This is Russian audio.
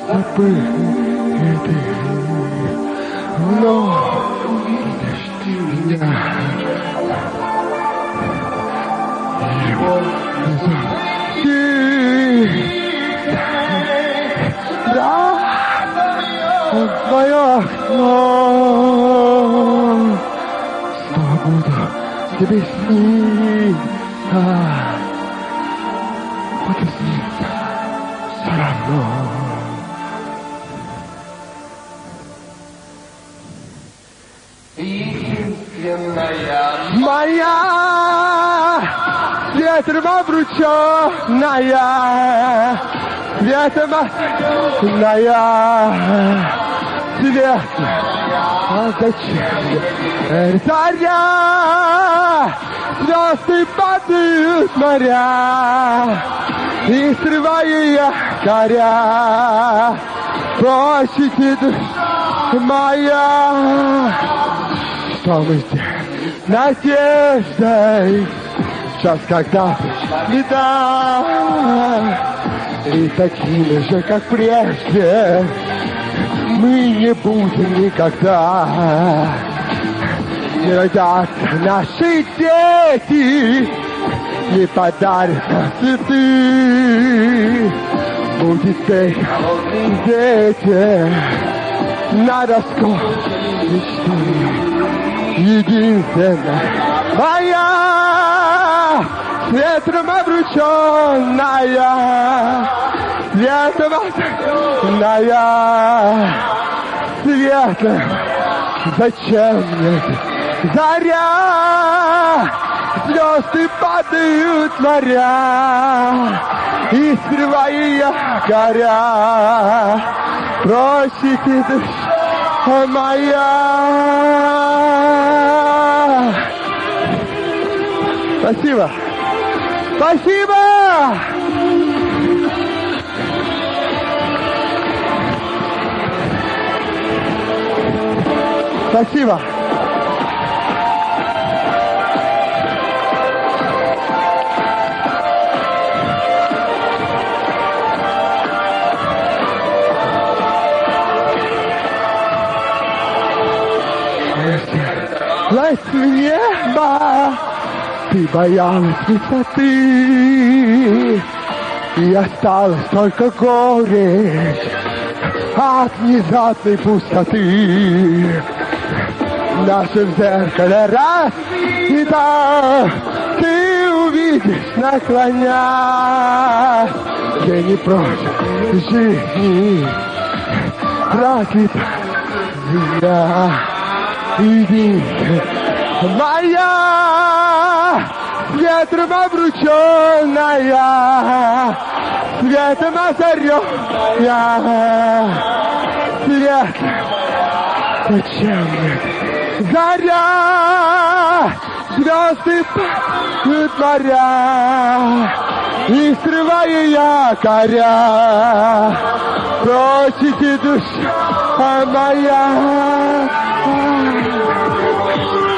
забыты, но увидишь ты меня. Его да, мое окно. Снова буду тебе снить, буду сниться все равно. Единственная моя ветром обрученная, ветром обрученная, светлая, а зачем заря, звезды падают моря, и срываю я коря, прощите, душа моя. Что мы здесь надеждой, час, когда беда, и такими же, как прежде, мы не будем никогда. Не родятся наши дети, не подарят нам цветы. Будет петь дети на доску мечты. Единственная моя с ветром обрученная, ветром обрученная, светлая, зачем мне заря, звезды падают моря, и срываю я горя, прощите, душа моя. Спасибо. Спасибо! Спасибо. Власть в небо, ты боялась высоты, и осталось только горечь от внезапной пустоты. Наше в зеркале разбито, ты увидишь, наклонясь, я не против жизни, проклята земля. Иди, моя ветром обрученная, светом озаренная, свет, зачем мне заря, звезды падают моря, и срываю я коря, прочите душа моя.